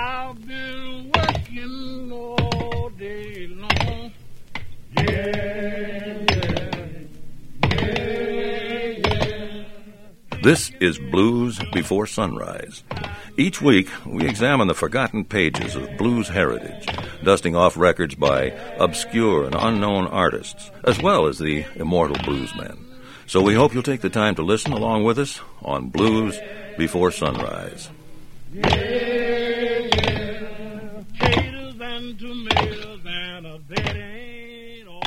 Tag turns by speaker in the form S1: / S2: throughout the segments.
S1: I've been working all day long. Yeah, yeah, yeah.
S2: This is Blues Before Sunrise. Each week, we examine the forgotten pages of blues heritage, dusting off records by obscure and unknown artists, as well as the immortal bluesmen. So we hope you'll take the time to listen along with us on Blues Before Sunrise.
S1: Yeah, yeah. Potatoes and tomatoes and a bed ain't all.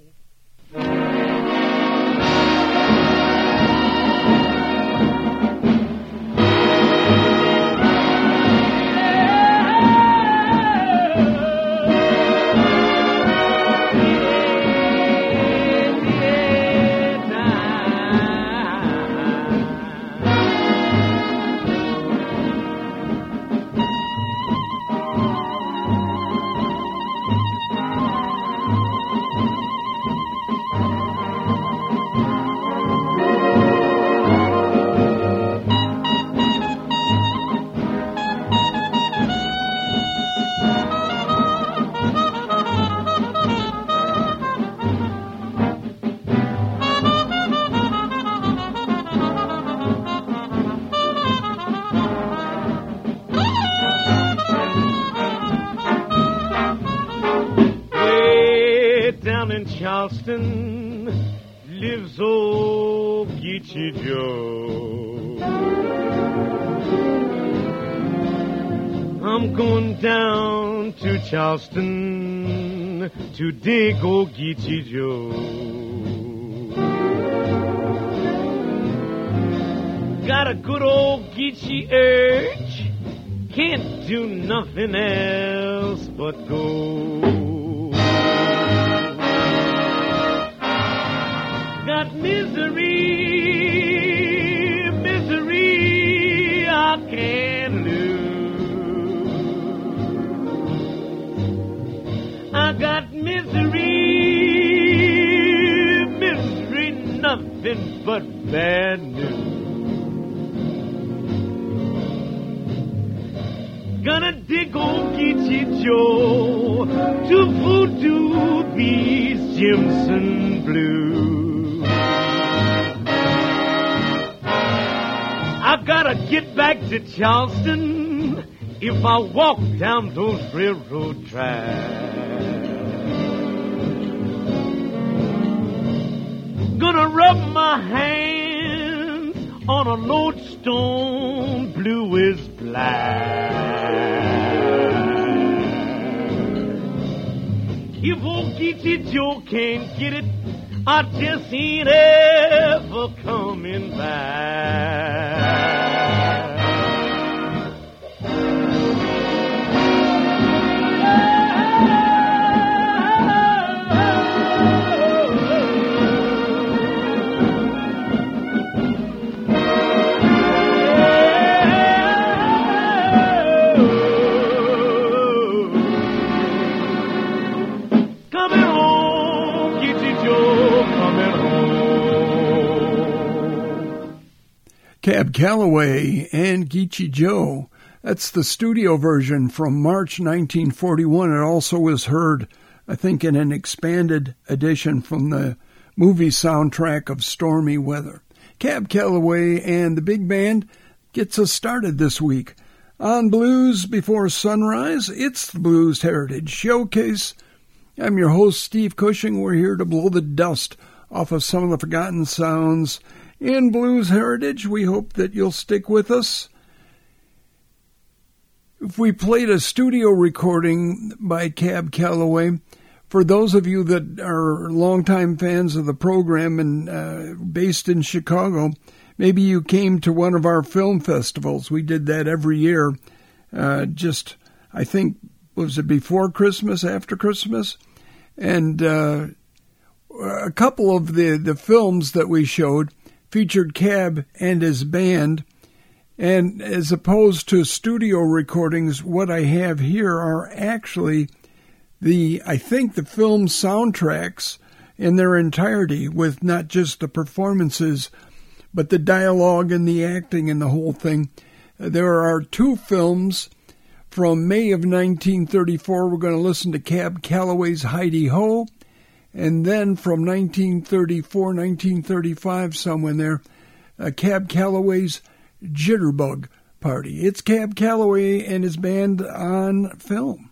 S1: In Charleston lives old Geechee Joe. I'm going down to Charleston to dig old Geechee Joe. Got a good old Geechee urge, can't do nothing else but go. Got misery, misery I can't lose. I got misery, misery, nothing but bad news. Gonna dig old Geechee Joe to voodoo these Jimson blues. I gotta get back to Charleston if I walk down those railroad tracks. Gonna rub my hands on a lodestone blue as black. If old Geechee Joe can't get it, I just ain't ever coming back.
S3: Cab Calloway and Geechee Joe. That's the studio version from March 1941. It also was heard, I think, in an expanded edition from the movie soundtrack of Stormy Weather. Cab Calloway and the big band gets us started this week. On Blues Before Sunrise, it's the Blues Heritage Showcase. I'm your host, Steve Cushing. We're here to blow the dust off of some of the forgotten sounds in blues heritage. We hope that you'll stick with us. If we played a studio recording by Cab Calloway, for those of you that are longtime fans of the program and based in Chicago, maybe you came to one of our film festivals. We did that every year. I think, was it before Christmas, after Christmas? And a couple of the films that we showed featured Cab and his band, and as opposed to studio recordings, what I have here are actually I think the film soundtracks in their entirety, with not just the performances, but the dialogue and the acting and the whole thing. There are two films From May of 1934, we're going to listen to Cab Calloway's Heidi Ho. And then from 1934, 1935, somewhere in there, Cab Calloway's Jitterbug Party. It's Cab Calloway and his band on film.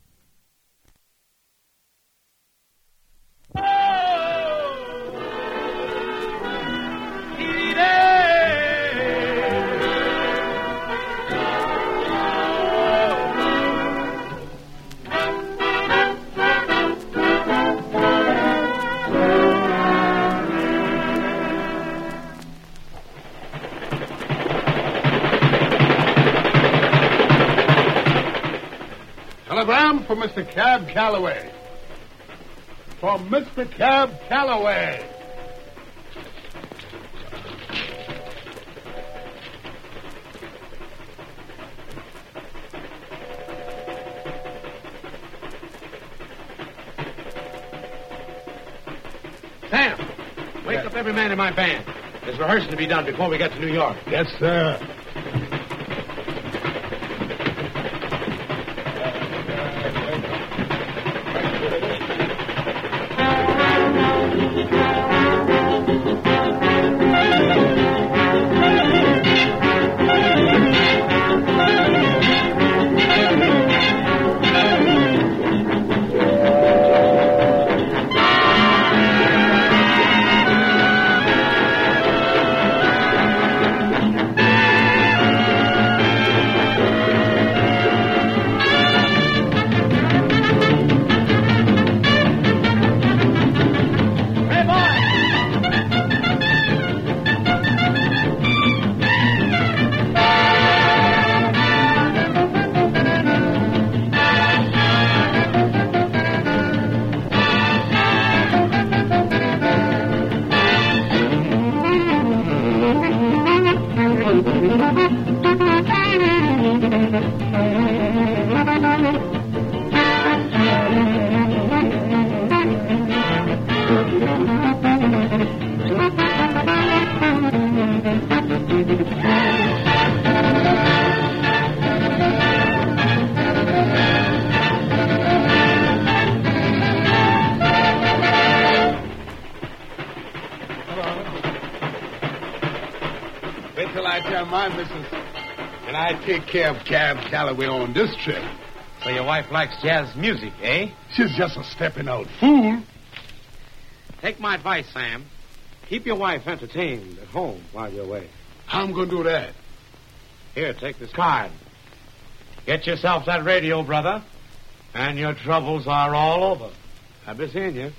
S4: Telegram for Mr. Cab Calloway. From Mr. Cab Calloway.
S1: Sam, wake up every man in my band. There's rehearsing to be done before we get to New York.
S4: Yes, sir. Wait till I tell my missus that I take care of Cab Calloway on this trip.
S1: So your wife likes jazz music, eh?
S4: She's just a stepping-out fool.
S1: Take my advice, Sam. Keep your wife entertained at home while you're away.
S4: How I'm going to do that?
S1: Here, take this card. Get yourself that radio, brother, and your troubles are all over. I'll be seeing you.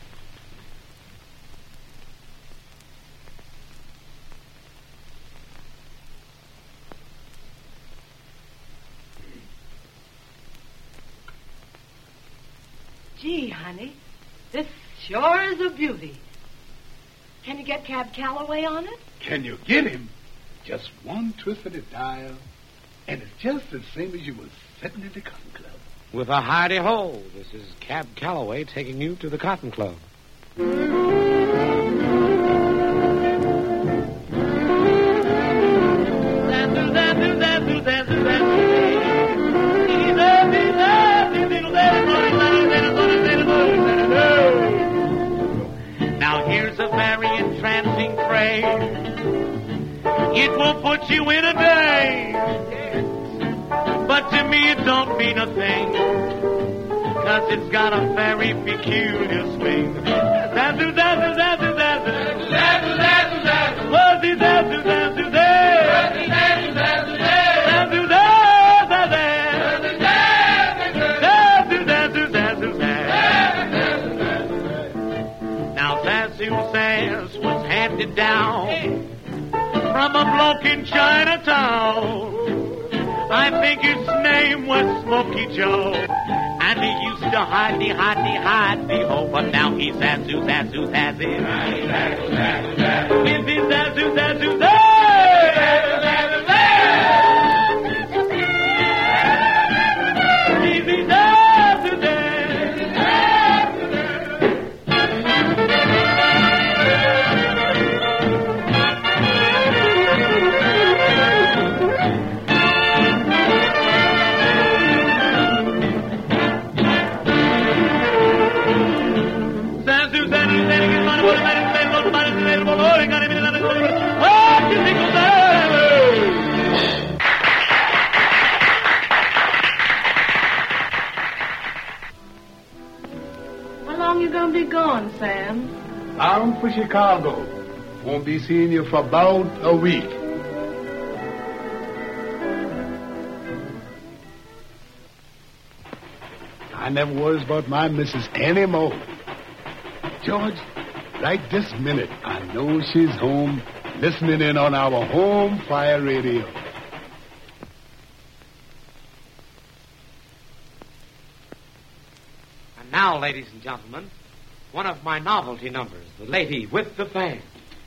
S5: Gee, honey, this sure is a beauty. Can you get Cab Calloway on it?
S4: Can you get him? Just one twist of the dial, and it's just the same as you was sitting at the Cotton Club.
S1: With a hearty ho, this is Cab Calloway taking you to the Cotton Club. Now here's a very entrancing phrase. It will put you in a daze. But to me it don't mean a thing, 'cause it's got a very peculiar swing. Zazu, zazu, zazu, zazu. Zazu, zazu, zazu. Wuzzy, zazu, zazu, zazu. Zazu, zazu, zazu. Zazu, zazu, zazu. Zazu, zazu, zazu. Now Zazu Zaz was handed down from a bloke in Chinatown. I think his name was Smokey Joe, and he used to hide the ho, but now he's Zazu, Zazu, Zazu. Zazu, Zazu, Zazu. Is he Zazu, Zazu, Zazu? Zazu, Zazu, Zazu. Is he Zazu, Zazu?
S5: Sam?
S4: Bound for Chicago. Won't be seeing you for about a week. I never worries about my missus anymore. George, right this minute, I know she's home listening in on our home fire radio.
S1: And now, ladies and gentlemen, one of my novelty numbers, The Lady with the Fan.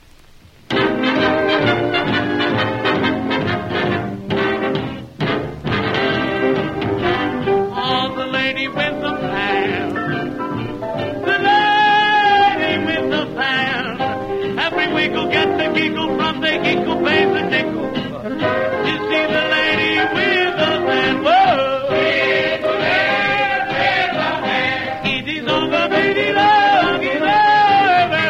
S1: Oh, the lady with the fan. The lady with the fan. Every winkle gets a giggle from the ginkle pays a tinkle. You see the lady with the fan. Whoa! It is over, baby, long is over.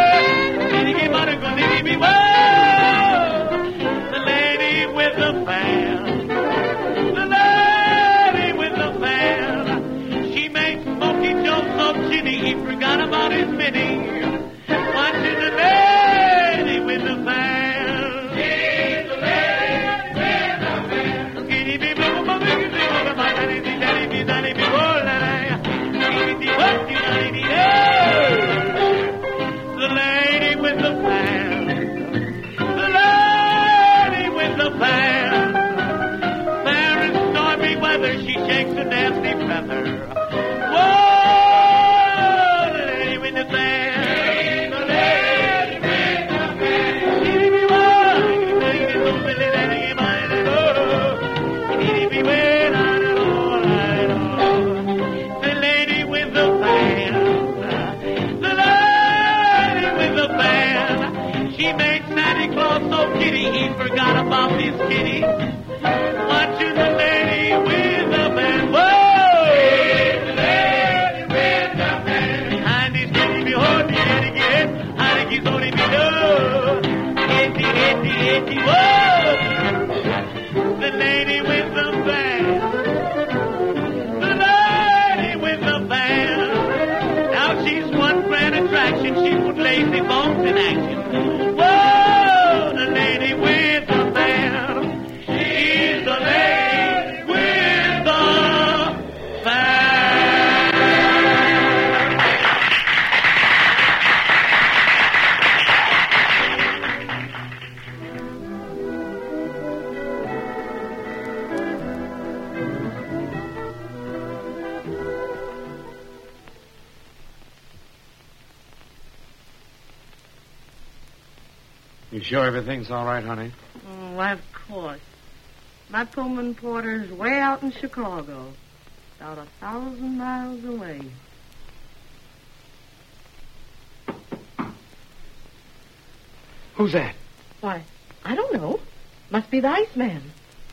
S1: The lady with the fan. The lady with the fan. She makes Smokey Joe so chitty he forgot about his Minnie. Watching the lady with the fan. She's the lady with the fan. Skinny be blue, my big is over my daddy be daddy be daddy be oh la la. Skinny be what you daddy the lady with the fan. The lady with the fan. Fair and stormy weather, she shakes a nasty feather. Whoa, the lady with the fan. The lady with the fan. The lady with the fan. The lady with the fan. She made Santa Claus so giddy he forgot about his kitty. Watching the lady with the fan. Whoa! The lady with the fan. Behind his kitty, behold the kitty get. Behind his only below. Hitty, whoa! The lady with the fan. The lady with the fan. Now she's one grand attraction. She put lazy bones in action. Whoa! The lady with the fan. She's the lady with the fan. You sure everything's all right, honey?
S5: Oh, why, of course. My Pullman Porter's way out in Chicago, about 1,000 miles away.
S1: Who's that?
S5: Why, I don't know. Must be the Iceman.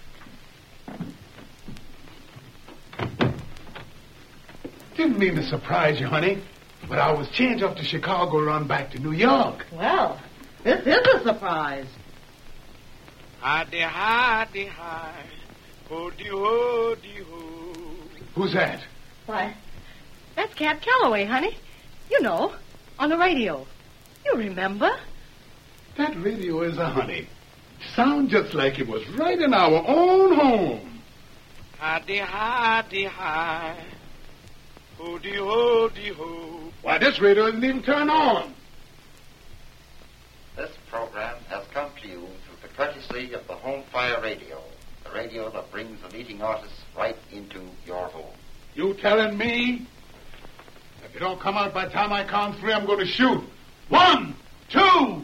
S4: Didn't mean to surprise you, honey, but I was changed off to Chicago, run back to New York.
S5: Well, this is a surprise.
S1: Hi-de, hi-de, hi. Ho-de, ho-de, ho.
S4: Who's that?
S5: Why, that's Cab Calloway, honey. You know, on the radio. You remember?
S4: That radio is a honey. Sound just like it was right in our own home.
S1: Hi-de, hi-de, hi. Ho-de, ho-de, ho.
S4: Why, this radio isn't even turned on.
S6: This program has come to you through the courtesy of the Home Fire Radio, the radio that brings the leading artists right into your home.
S4: You telling me? If you don't come out by the time I count 3, I'm going to shoot. 1, 2.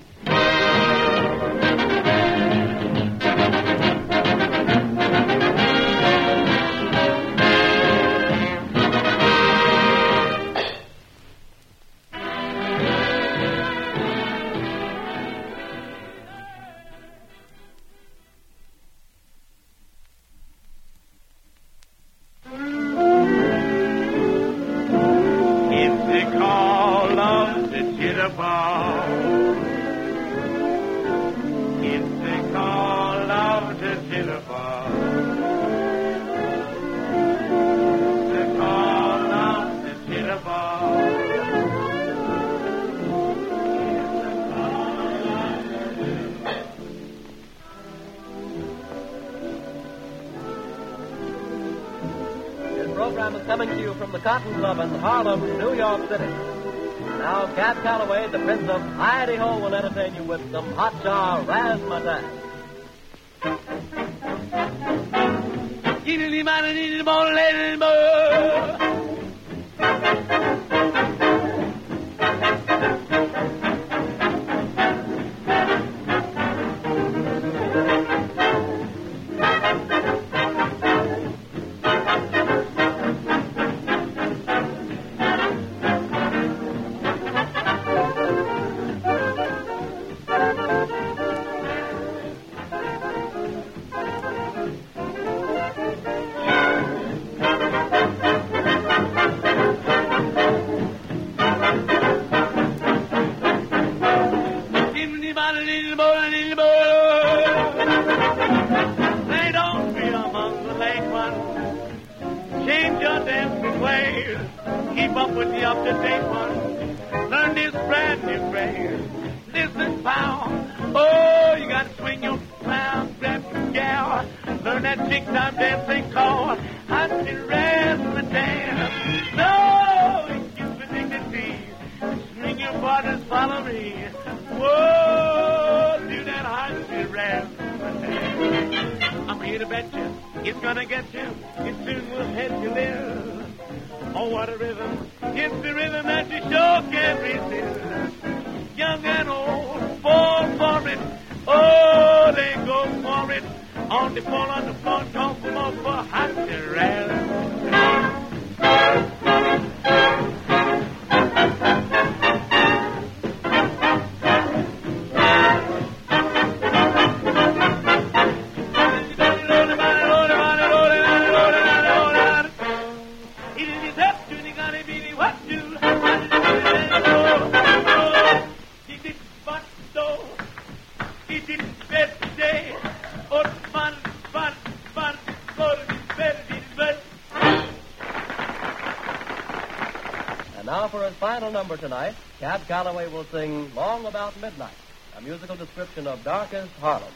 S7: program is coming to you from the Cotton Club in Harlem, New York City. Now, Cab Calloway, the Prince of Hi-de-Ho, will entertain you with some hot-jar razzmatazz.
S1: Change your dancing ways. Keep up with the up-to-date ones. Learn this brand new phrase. Listen, pal. Oh, you got to swing your clown, grab your gal. Learn that chick-time dancing called hot and razzmatazz. No, excuse the dignity. Swing your partners, follow me. Whoa, do that hot and razzmatazz. I'm here to bet you. It's gonna get you. It soon will head you live. Oh, what a rhythm. It's the rhythm that you sure can't resist. Young and old fall for it. Oh, they go for it. On the floor, talk them up for hot and razzmatazz.
S7: Now for his final number tonight, Cab Calloway will sing Long About Midnight, a musical description of darkest Harlem.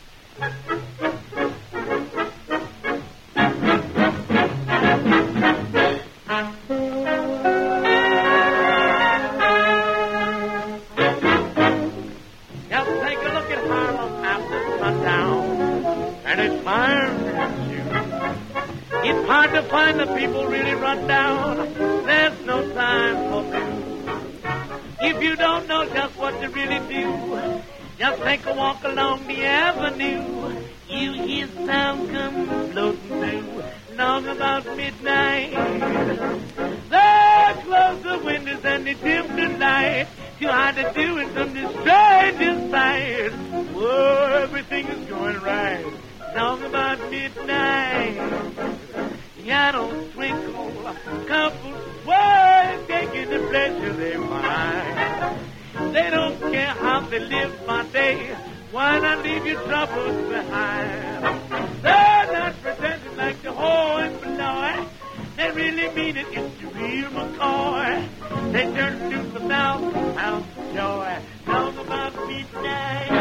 S1: Just take a look at Harlem after sundown, and it's fine as you. It's hard to find the people really run down. There's no time for blues. If you don't know just what to really do, just take a walk along the avenue. You hear sound come floating through, long about midnight. They close the windows and they dim the light. Too hard to do it from the strangest sight. Whoa, everything is going right, long about midnight. Piano twinkle, couples sway, taking the pleasure they find. They don't care how they live by day. Why not leave your troubles behind? They're not pretending like the horn below. They really mean it. It's the real McCoy. They turn to the £1,000 of joy. Long about midnight.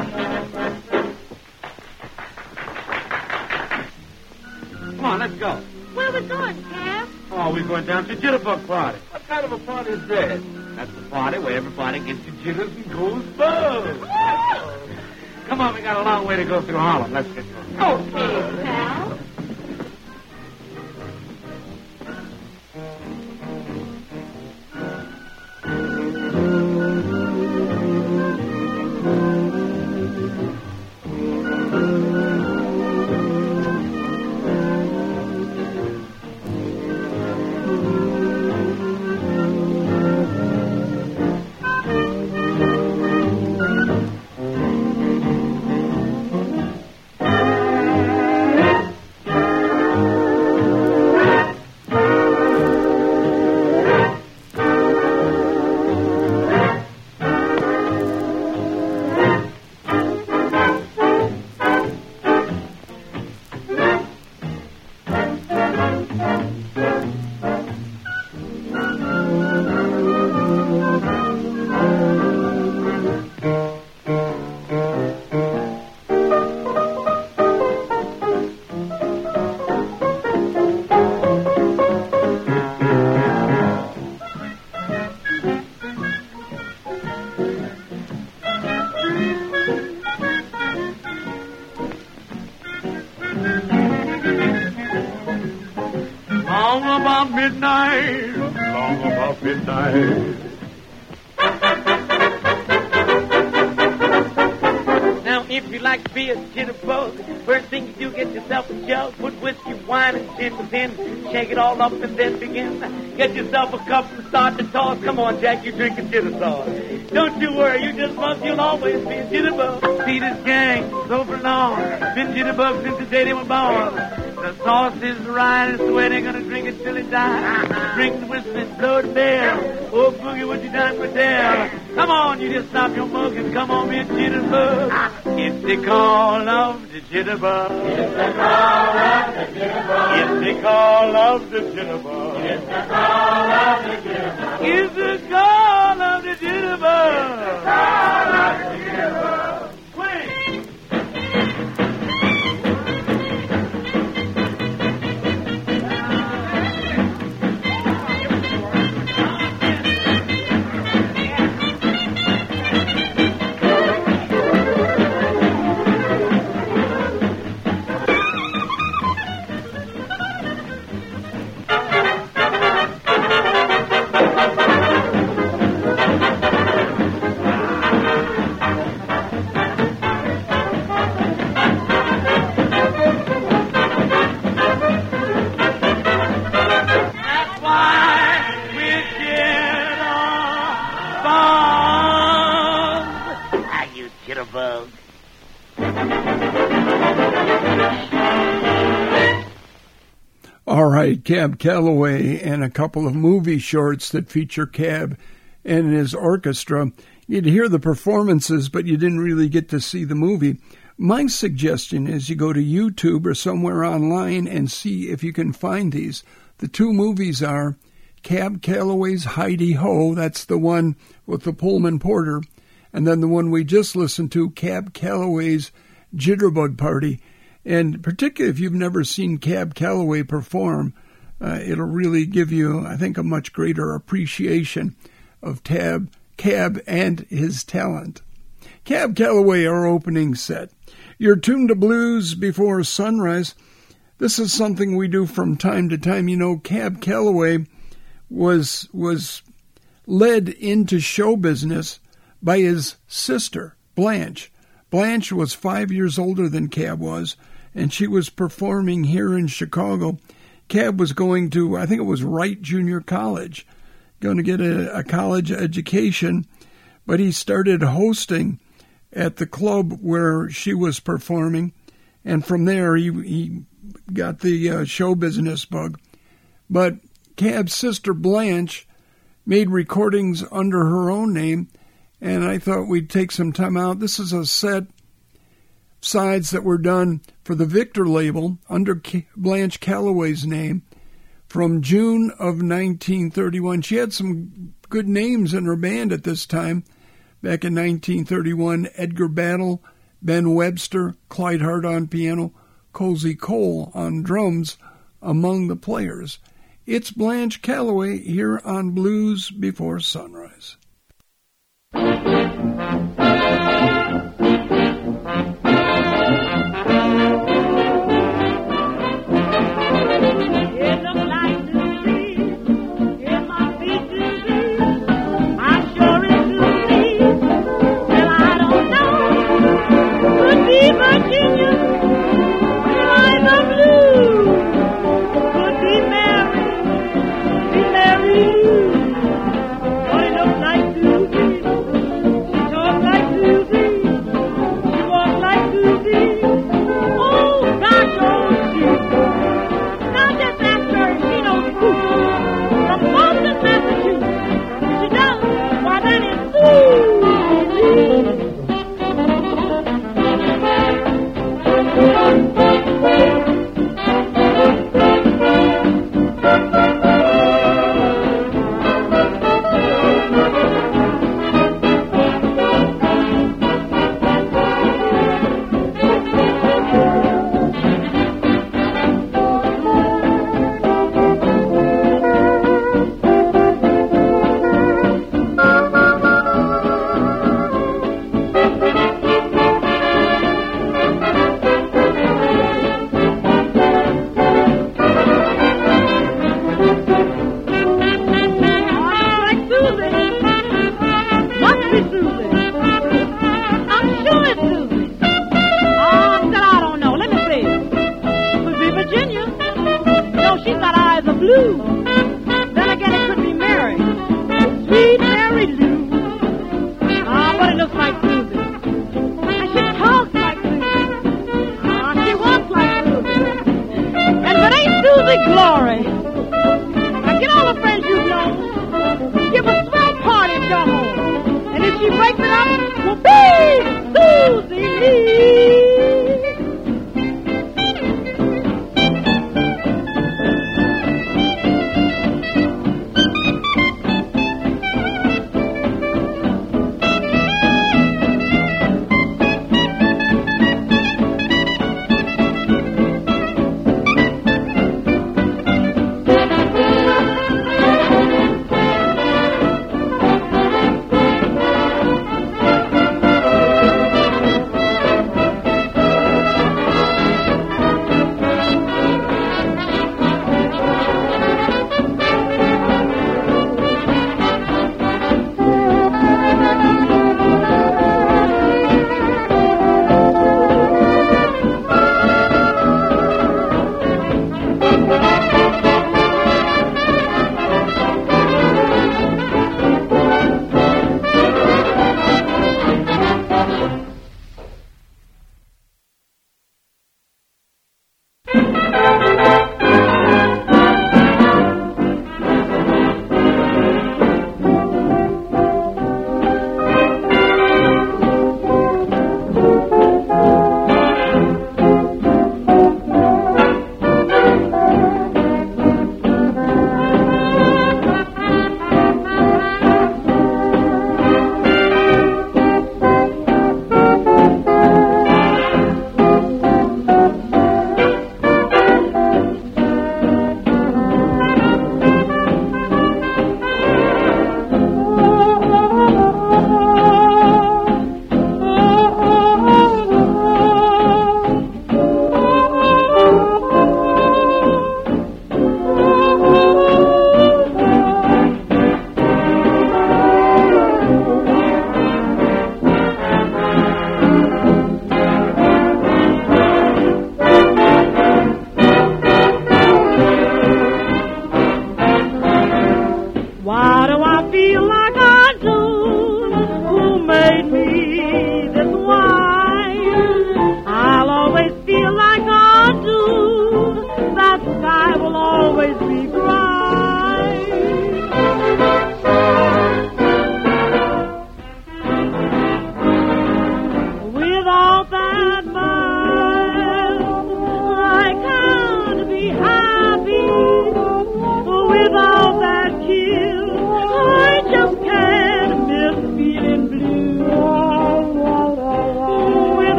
S1: Come on, let's go.
S5: Where are we going, Cab?
S1: Oh, we're going down to Jitterbug Party.
S7: What kind of a party is this?
S1: That's the party where everybody gets the jitters and goes buzz. Come on, we got a long way to go through Harlem. Let's get going.
S5: Okay, pal.
S1: long about midnight. Long about midnight. Now, if you like to be a jitterbug, first thing you do, get yourself a jug, put whiskey, wine, and gin within, shake it all up and then begin. Get yourself a cup and start to toss. Come on, Jack, you're drinking jitter sauce. Don't you worry, you just must, you'll always be a jitterbug. See this gang, so for long, been jitterbugs since the day they were born. The sauce is right, and so they're gonna drink it till it dies. Drink the whiskey, blow the bell. Oh, boogie, what you done with Dell? Come on, you just stop your mug and come on, be a jitterbug. It's the call of the jitterbug. It's the call of the jitterbug. It's the call of the jitterbug. It's the call of the jitterbug. It's the call of the jitterbug. It's the call of the jitterbug. Swing.
S3: All right, Cab Calloway and a couple of movie shorts that feature Cab and his orchestra. You'd hear the performances, but you didn't really get to see the movie. My suggestion is you go to YouTube or somewhere online and see if you can find these. The two movies are Cab Calloway's Heidi-Ho, that's the one with the Pullman Porter, and then the one we just listened to, Cab Calloway's Jitterbug Party. And particularly if you've never seen Cab Calloway perform, it'll really give you, I think, a much greater appreciation of Cab and his talent. Cab Calloway, our opening set. You're tuned to Blues Before Sunrise. This is something we do from time to time. You know, Cab Calloway was led into show business by his sister, Blanche. Blanche was 5 years older than Cab was, and she was performing here in Chicago. Cab was going to, I think it was Wright Junior College, going to get a college education, but he started hosting at the club where she was performing, and from there he got the show business bug. But Cab's sister Blanche made recordings under her own name, and I thought we'd take some time out. This is a set sides that were done for the Victor label under Blanche Calloway's name from June of 1931. She had some good names in her band at this time. Back in 1931, Edgar Battle, Ben Webster, Clyde Hart on piano, Cozy Cole on drums, among the players. It's Blanche Calloway here on Blues Before Sunrise.
S8: Like
S5: Lou. Then again, it could be Mary. Sweet Mary Lou. Ah, but it looks like Susie. And she talks like Susie. Ah, she walks like Susie. And if it ain't Susie Glory, now get all the friends you know. Give a swell party at your home. And if she breaks it up, we'll be Susie Lee.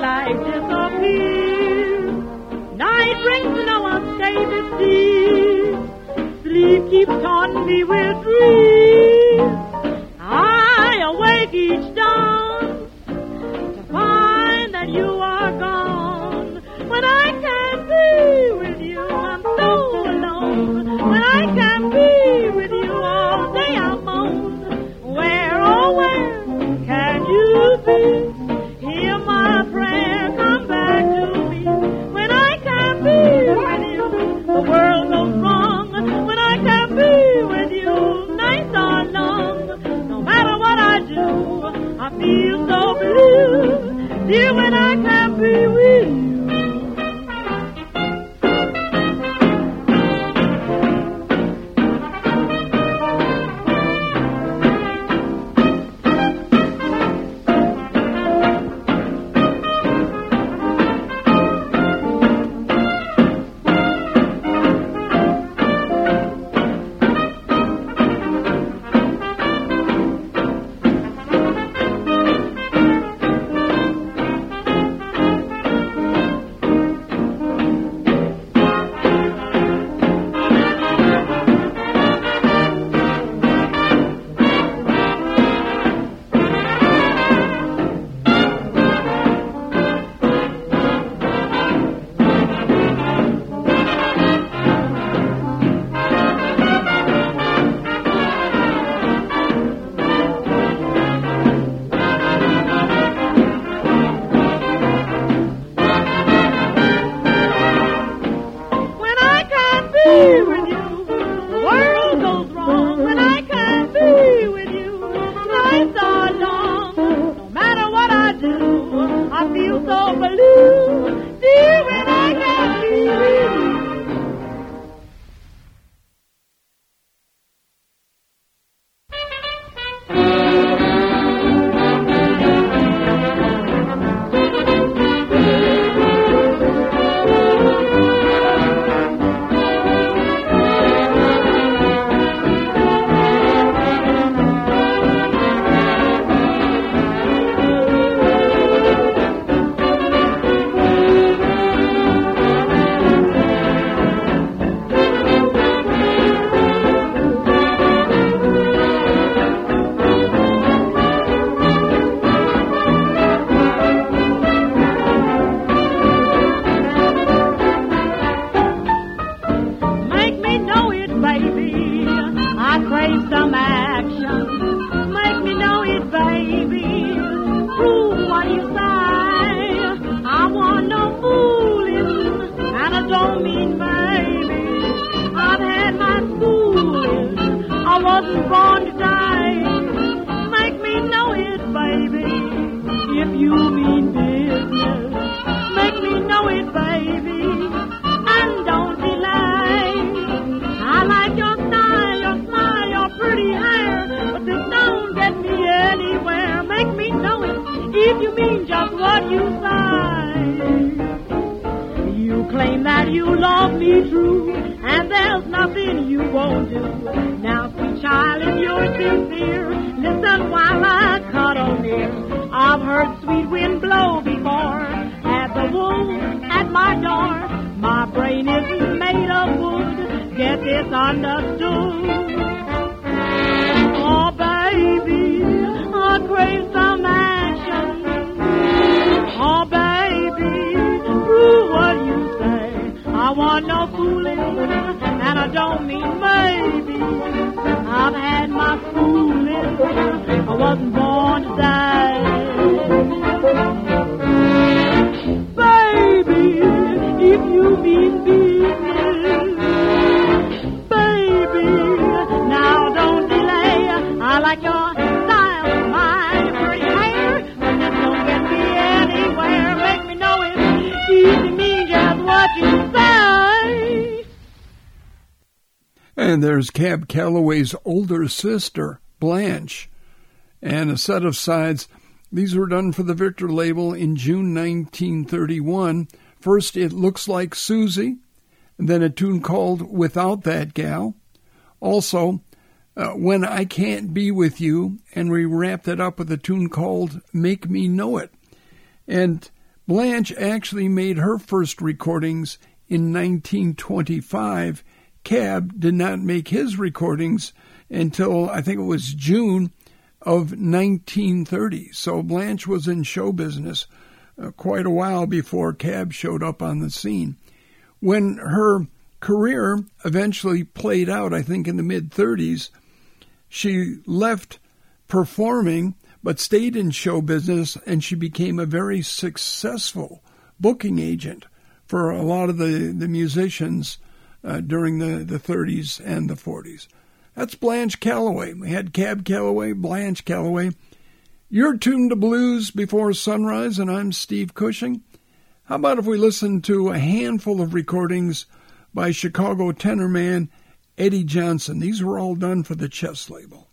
S5: life disappears. Night brings no unstable sea. Sleep keeps taunting me with dreams. I awake each dawn to find that you are gone. When I can't be with you, I'm so alone. When I can't be with you, all day I moan. Where, oh where can you be? Hear my prayer, come back to me. When I can't be with you, the world goes wrong. When I can't be with you, nights are long. No matter what I do, I feel so blue. Dear, when I can't be with you.
S3: And there's Cab Calloway's older sister, Blanche, and a set of sides. These were done for the Victor label in June 1931. First, It Looks Like Susie, and then a tune called Without That Gal. Also, When I Can't Be With You, and we wrapped it up with a tune called Make Me Know It. And Blanche actually made her first recordings in 1925. Cab did not make his recordings until, I think it was June of 1930. So Blanche was in show business quite a while before Cab showed up on the scene. When her career eventually played out, I think in the mid-30s, she left performing but stayed in show business, and she became a very successful booking agent for a lot of the musicians during the 30s and the 40s. That's Blanche Calloway. We had Cab Calloway, Blanche Calloway. You're tuned to Blues Before Sunrise, and I'm Steve Cushing. How about if we listen to a handful of recordings by Chicago tenor man Eddie Johnson? These were all done for the Chess label.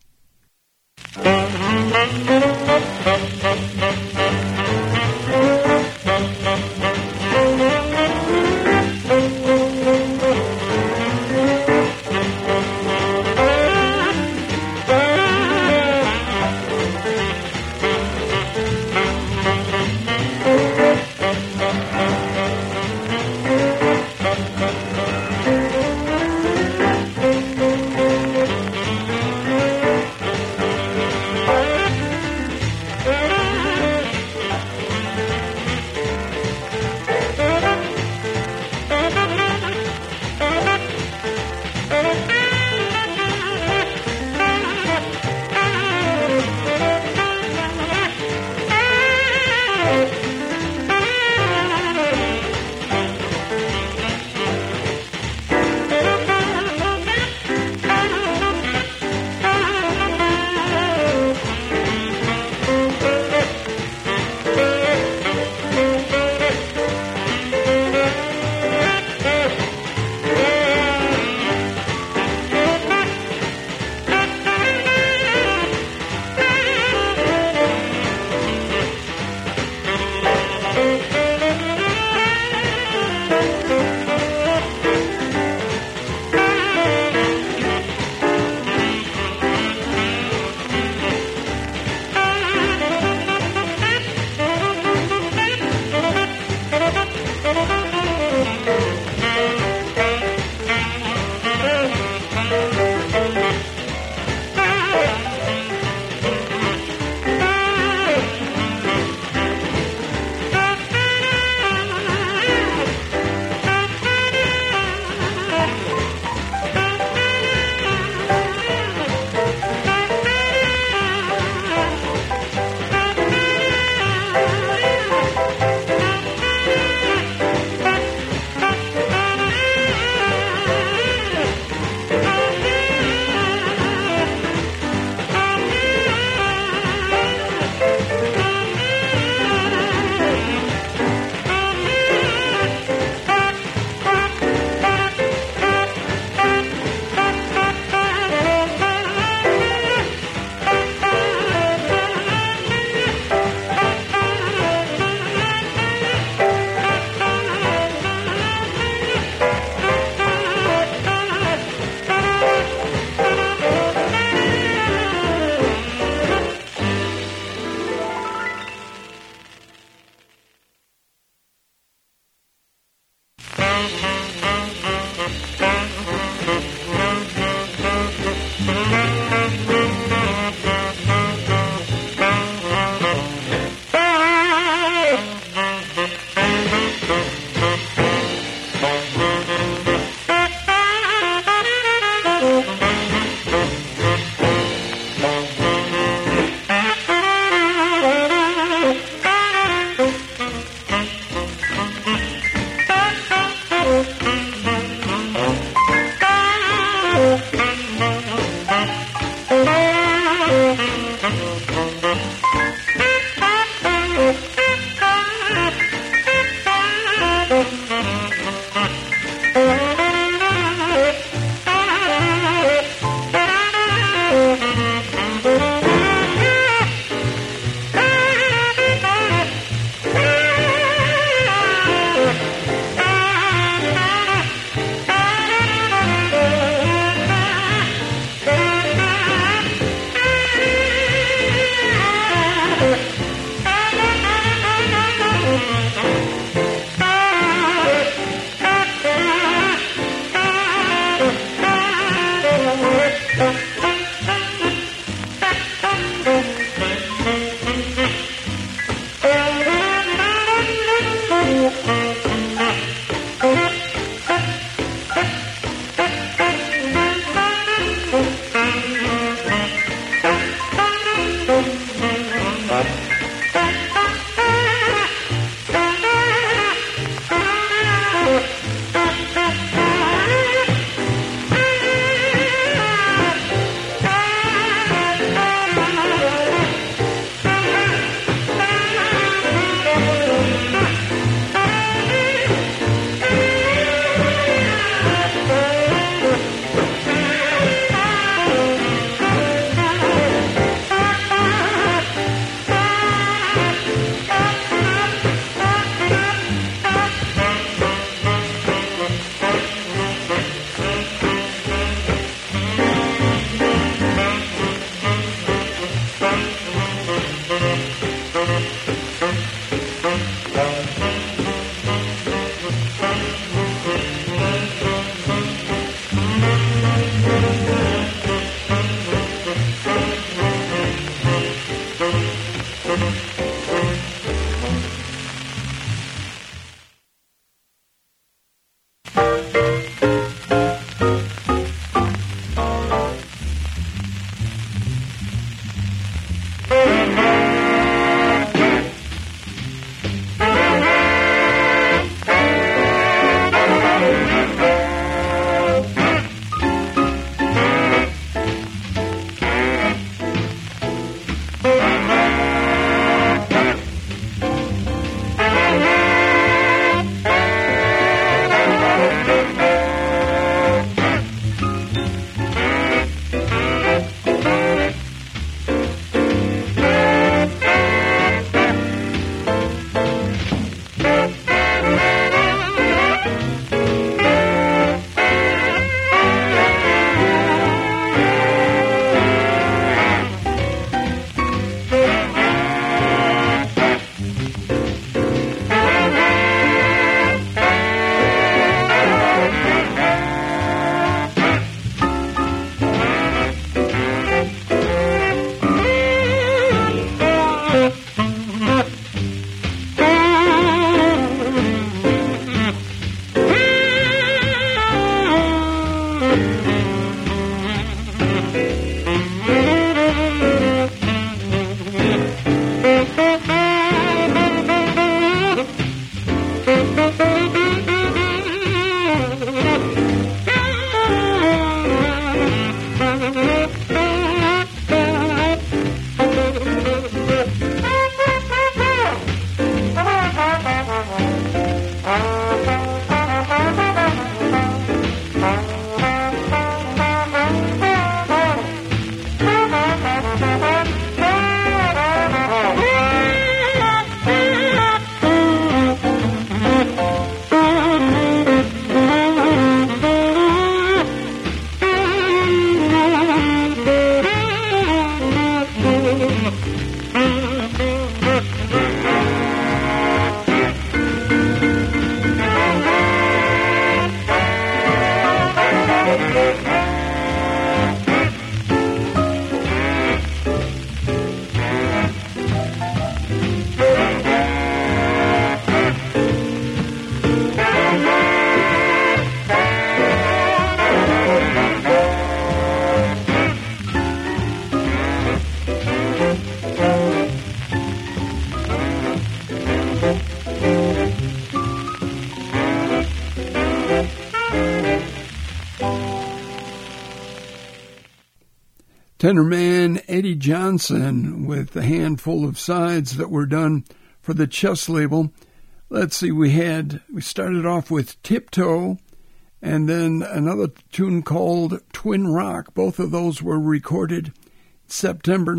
S3: Tenorman Eddie Johnson with a handful of sides that were done for the Chess label. Let's see, we started off with Tiptoe and then another tune called Twin Rock. Both of those were recorded September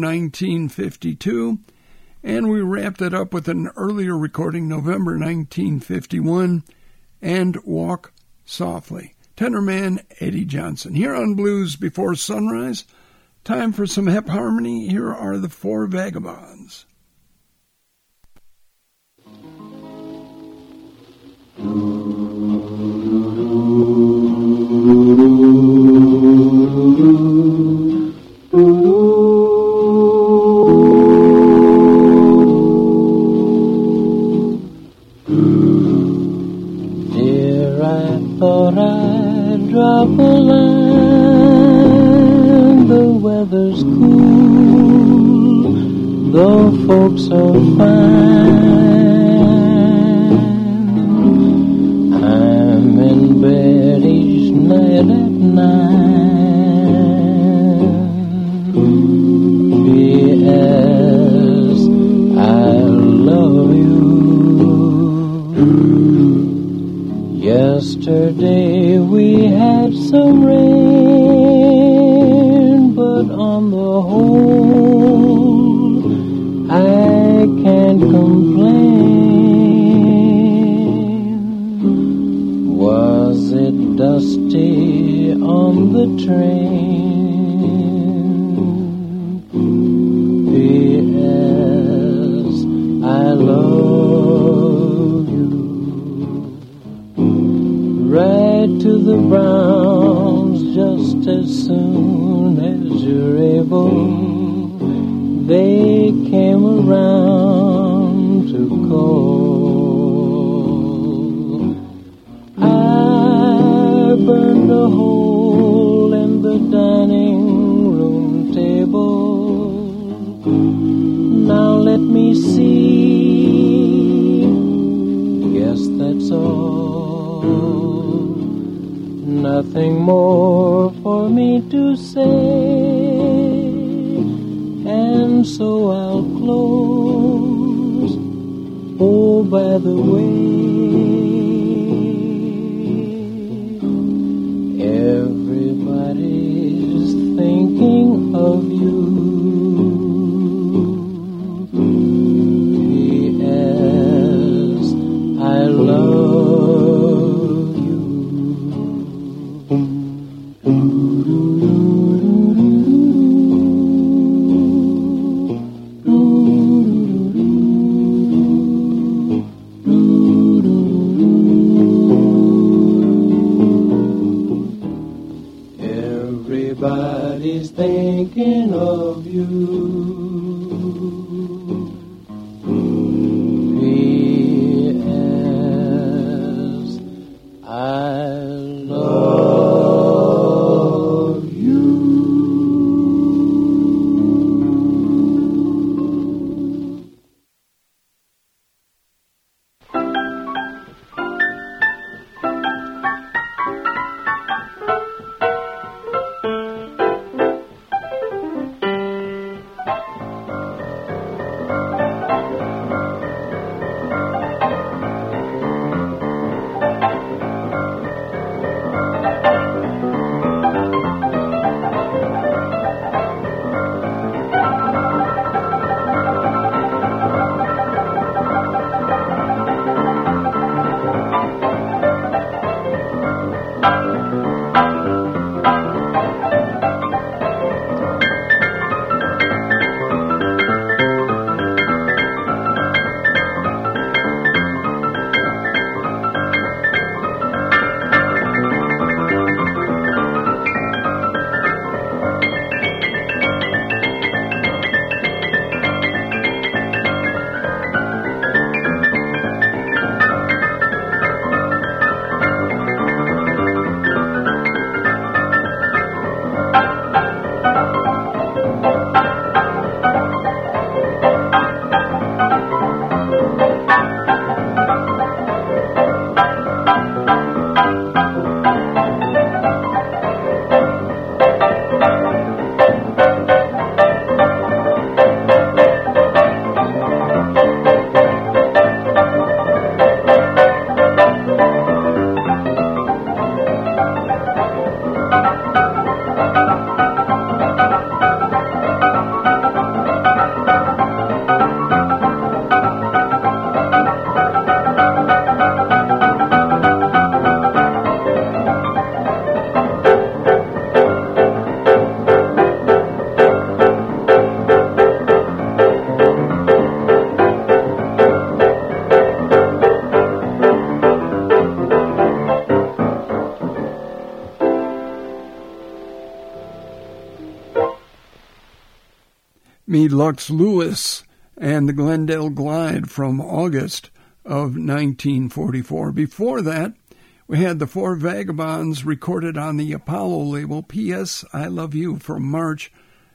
S3: 1952, and we wrapped it up with an earlier recording, November 1951, and Walk Softly. Tenorman Eddie Johnson. Here on Blues Before Sunrise, time for some hep harmony. Here are the Four Vagabonds.
S8: Dear, I thought I'd drop a line. The weather's cool, though folks are fine. I'm in bed each night at 9. P.S. I love you. Yesterday we had some rain, but on the whole, I can't complain. Was it dusty on the train? P.S. I love you. Ride to the Browns just as soon as you're able. They came around nothing more for me to say, and so I'll close. Oh, by the way, everybody's thinking of you. P.S. I love you. Everybody's thinking of you. P.S. I love you.
S3: Me Lux Lewis and the Glendale Glide from August of 1944. Before that, we had the Four Vagabonds recorded on the Apollo label, P.S. I Love You, from March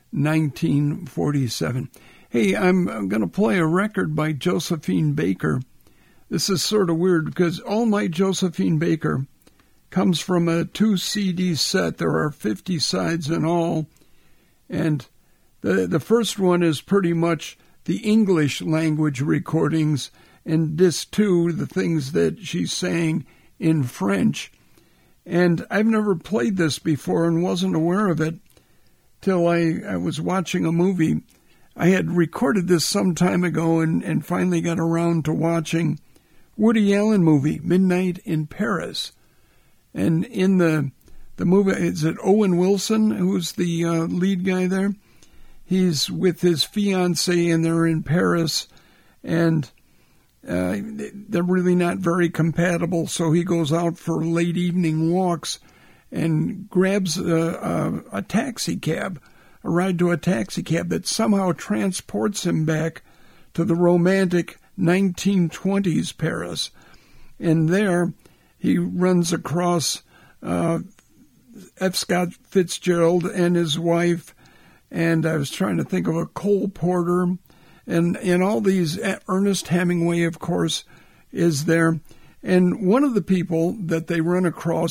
S3: 1947. Hey, I'm going to play a record by Josephine Baker. This is sort of weird because All My Josephine Baker comes from a 2-CD set. There are 50 sides in all, and the first one is pretty much the English language recordings, and disc 2, the things that she's saying in French. And I've never played this before and wasn't aware of it till I was watching a movie. I had recorded this some time ago and finally got around to watching Woody Allen movie, Midnight in Paris. And in the movie, is it Owen Wilson who's the lead guy there? He's with his fiancée and they're in Paris, and they're really not very compatible, so he goes out for late evening walks and grabs a taxi cab, a ride to a taxi cab that somehow transports him back to the romantic 1920s Paris. And there he runs across F. Scott Fitzgerald and his wife, and I was trying to think of a Cole Porter, and all these. Ernest Hemingway, of course, is there. And one of the people that they run across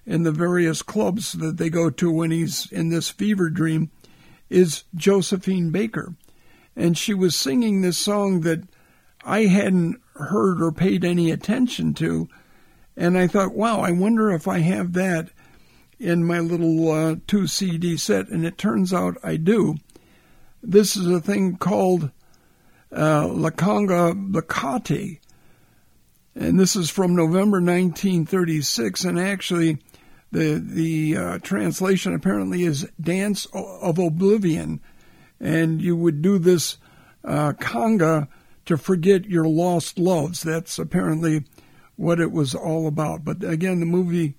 S3: in the various clubs that they go to when he's in this fever dream is Josephine Baker. And she was singing this song that I hadn't heard or paid any attention to. And I thought, wow, I wonder if I have that in my little 2 CD set. And it turns out I do. This is a thing called La Conga Blicati. And this is from November 1936. And actually, the translation apparently is Dance of Oblivion. And you would do this conga to forget your lost loves. That's apparently what it was all about. But again, the movie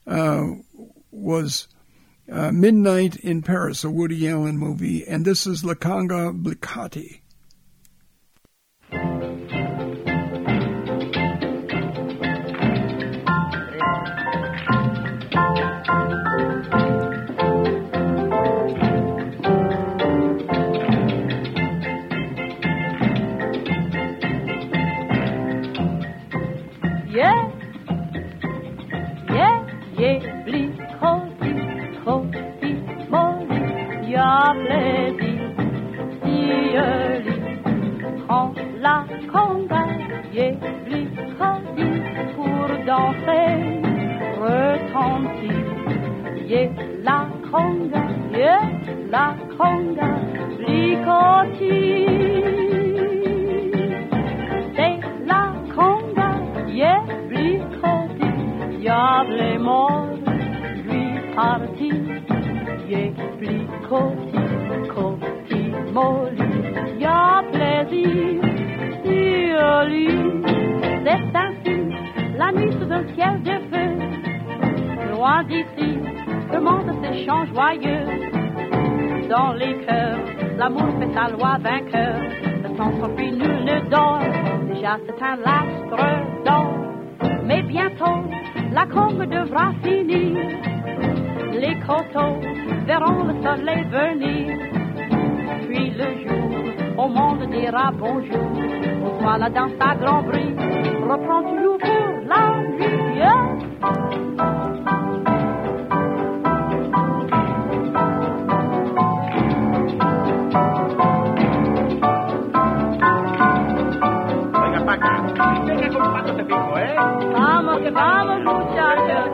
S3: was Midnight in Paris, a Woody Allen movie. And this is La Conga Blicati.
S9: Dans les cœurs, l'amour fait sa loi vainqueur. Le temps s'enfuit, nul ne dort. Déjà c'est un lastre d'or. Mais bientôt, la congue devra finir. Les coteaux verront le soleil venir. Puis le jour, au monde dira bonjour. Bonsoir, la danse à grand bruit. Reprends toujours pour la nuit. Vamos que vamos, muchachos.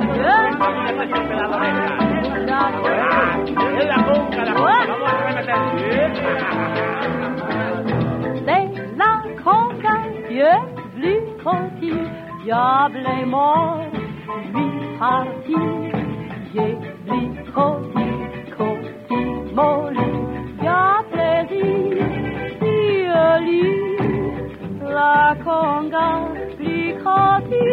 S9: C'est la conga, Dieu plus conti, diable est mort, lui parti, Dieu plus conti, conti molli, y'a plaisir, Dieu lui, la conga plus conti.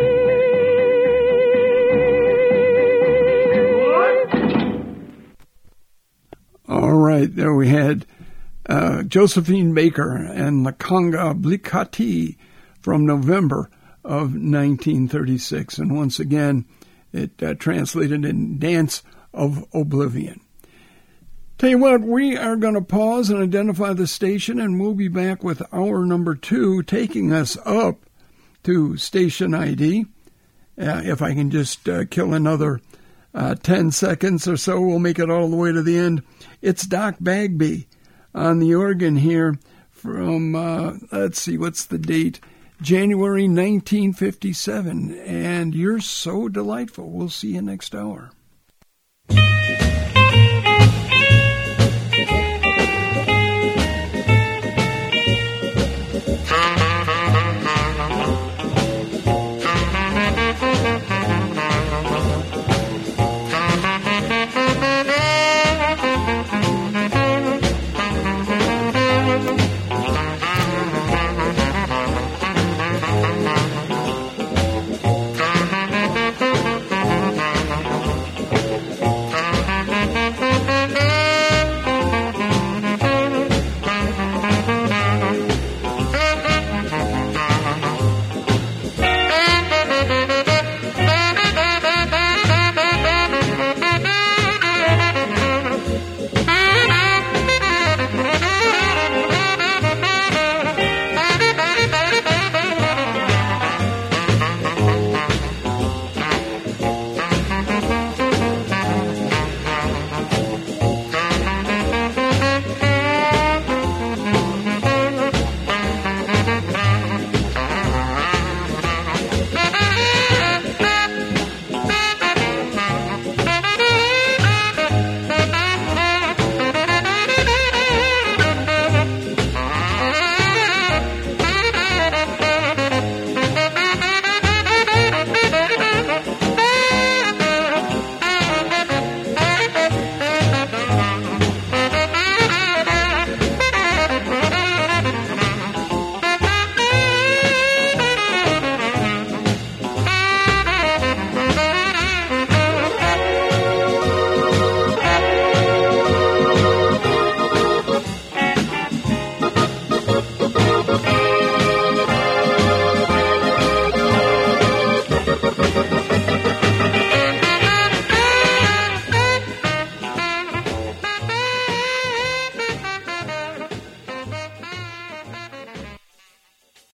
S3: All right, there we had Josephine Baker and La Conga Blicati from November of 1936. And once again, it translated in Dance of Oblivion. Tell you what, we are going to pause and identify the station, and we'll be back with hour number 2, taking us up to station ID. If I can just kill another 10 seconds or so, we'll make it all the way to the end. It's Doc Bagby on the organ here from, let's see, what's the date? January 1957. And you're so delightful. We'll see you next hour.